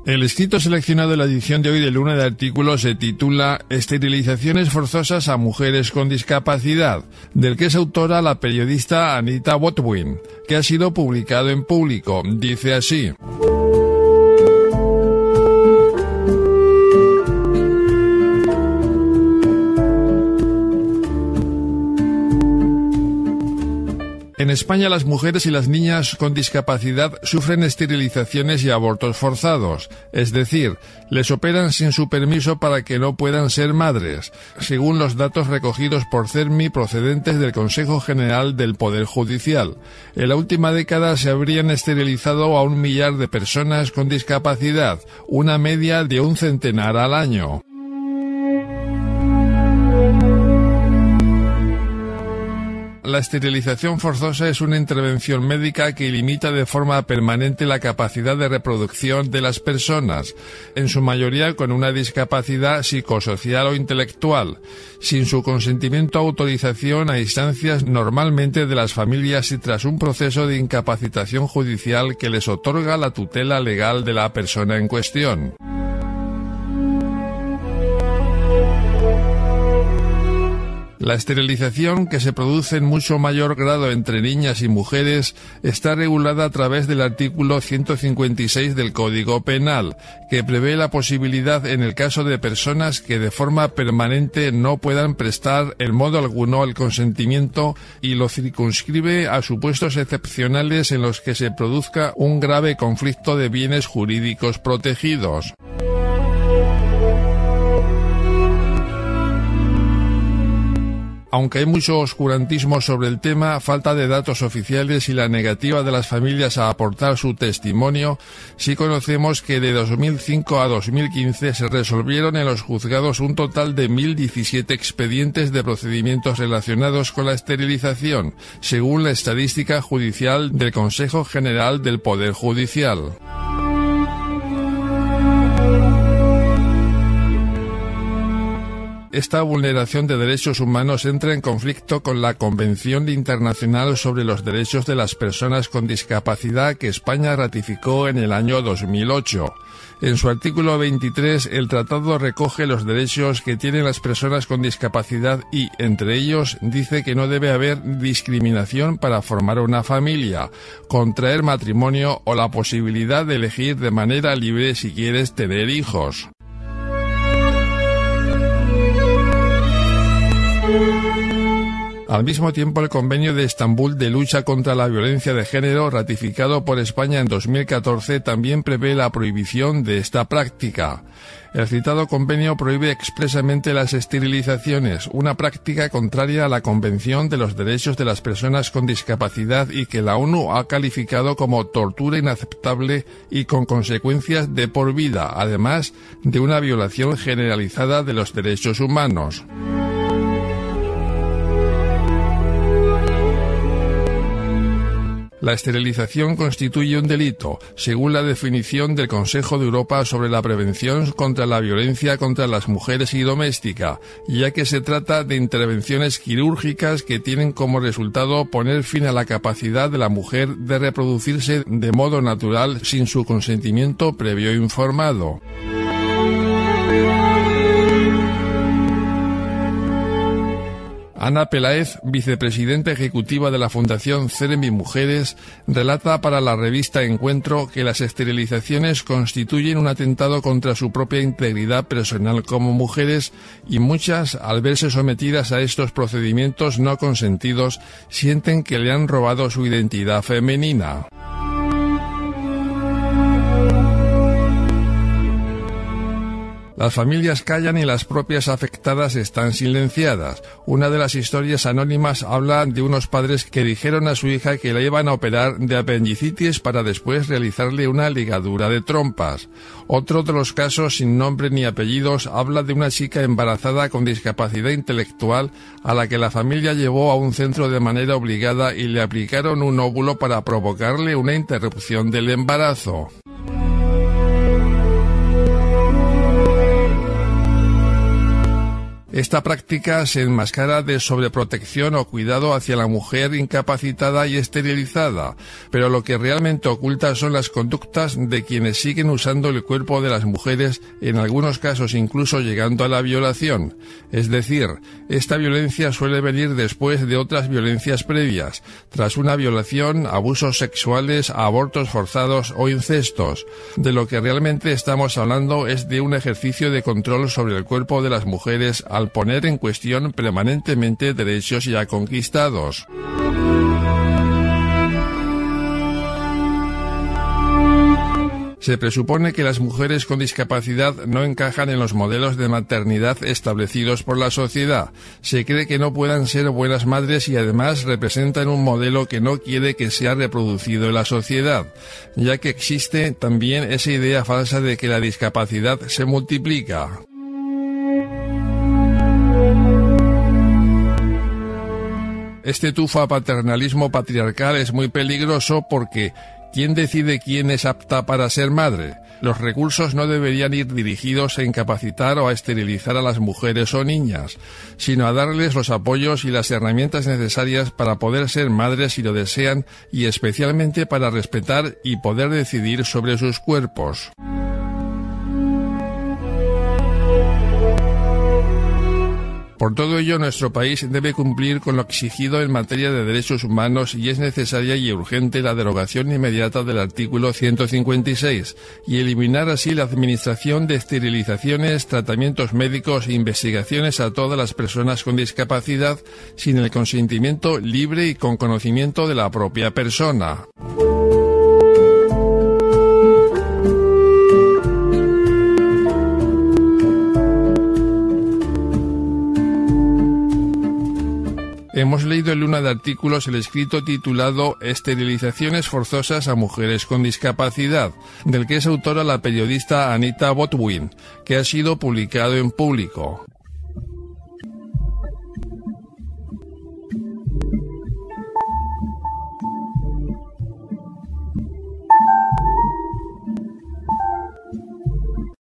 El escrito seleccionado en la edición de hoy de Luna de Artículos se titula Esterilizaciones forzosas a mujeres con discapacidad, del que es autora la periodista Anita Botwin, que ha sido publicado en Público. Dice así: En España, las mujeres y las niñas con discapacidad sufren esterilizaciones y abortos forzados, es decir, les operan sin su permiso para que no puedan ser madres, según los datos recogidos por CERMI procedentes del Consejo General del Poder Judicial. En la última década se habrían esterilizado a 1 millar de personas con discapacidad, una media de 1 centenar al año. La esterilización forzosa es una intervención médica que limita de forma permanente la capacidad de reproducción de las personas, en su mayoría con una discapacidad psicosocial o intelectual, sin su consentimiento o autorización a instancias normalmente de las familias y tras un proceso de incapacitación judicial que les otorga la tutela legal de la persona en cuestión. La esterilización, que se produce en mucho mayor grado entre niñas y mujeres, está regulada a través del artículo 156 del Código Penal, que prevé la posibilidad en el caso de personas que de forma permanente no puedan prestar en modo alguno el consentimiento y lo circunscribe a supuestos excepcionales en los que se produzca un grave conflicto de bienes jurídicos protegidos. Aunque hay mucho oscurantismo sobre el tema, falta de datos oficiales y la negativa de las familias a aportar su testimonio, sí conocemos que de 2005 a 2015 se resolvieron en los juzgados un total de 1.017 expedientes de procedimientos relacionados con la esterilización, según la estadística judicial del Consejo General del Poder Judicial. Esta vulneración de derechos humanos entra en conflicto con la Convención Internacional sobre los Derechos de las Personas con Discapacidad que España ratificó en el año 2008. En su artículo 23, el tratado recoge los derechos que tienen las personas con discapacidad y, entre ellos, dice que no debe haber discriminación para formar una familia, contraer matrimonio o la posibilidad de elegir de manera libre si quieres tener hijos. Al mismo tiempo, el Convenio de Estambul de lucha contra la violencia de género, ratificado por España en 2014, también prevé la prohibición de esta práctica. El citado convenio prohíbe expresamente las esterilizaciones, una práctica contraria a la Convención de los Derechos de las Personas con Discapacidad y que la ONU ha calificado como tortura inaceptable y con consecuencias de por vida, además de una violación generalizada de los derechos humanos. La esterilización constituye un delito, según la definición del Consejo de Europa sobre la prevención contra la violencia contra las mujeres y doméstica, ya que se trata de intervenciones quirúrgicas que tienen como resultado poner fin a la capacidad de la mujer de reproducirse de modo natural sin su consentimiento previo e informado. Ana Peláez, vicepresidenta ejecutiva de la Fundación CERMI Mujeres, relata para la revista Encuentro que las esterilizaciones constituyen un atentado contra su propia integridad personal como mujeres y muchas, al verse sometidas a estos procedimientos no consentidos, sienten que le han robado su identidad femenina. Las familias callan y las propias afectadas están silenciadas. Una de las historias anónimas habla de unos padres que dijeron a su hija que la iban a operar de apendicitis para después realizarle una ligadura de trompas. Otro de los casos, sin nombre ni apellidos, habla de una chica embarazada con discapacidad intelectual a la que la familia llevó a un centro de manera obligada y le aplicaron un óvulo para provocarle una interrupción del embarazo. Esta práctica se enmascara de sobreprotección o cuidado hacia la mujer incapacitada y esterilizada, pero lo que realmente oculta son las conductas de quienes siguen usando el cuerpo de las mujeres, en algunos casos incluso llegando a la violación. Es decir, esta violencia suele venir después de otras violencias previas, tras una violación, abusos sexuales, abortos forzados o incestos. De lo que realmente estamos hablando es de un ejercicio de control sobre el cuerpo de las mujeres al poner en cuestión permanentemente derechos ya conquistados. Se presupone que las mujeres con discapacidad no encajan en los modelos de maternidad establecidos por la sociedad. Se cree que no puedan ser buenas madres y además representan un modelo que no quiere que sea reproducido en la sociedad, ya que existe también esa idea falsa de que la discapacidad se multiplica. Este tufa paternalismo patriarcal es muy peligroso porque ¿quién decide quién es apta para ser madre? Los recursos no deberían ir dirigidos a incapacitar o a esterilizar a las mujeres o niñas, sino a darles los apoyos y las herramientas necesarias para poder ser madres si lo desean y especialmente para respetar y poder decidir sobre sus cuerpos. Por todo ello, nuestro país debe cumplir con lo exigido en materia de derechos humanos y es necesaria y urgente la derogación inmediata del artículo 156 y eliminar así la administración de esterilizaciones, tratamientos médicos e investigaciones a todas las personas con discapacidad sin el consentimiento libre y con conocimiento de la propia persona. Hemos leído en Luna de Artículos el escrito titulado Esterilizaciones forzosas a mujeres con discapacidad, del que es autora la periodista Anita Botwin, que ha sido publicado en Público.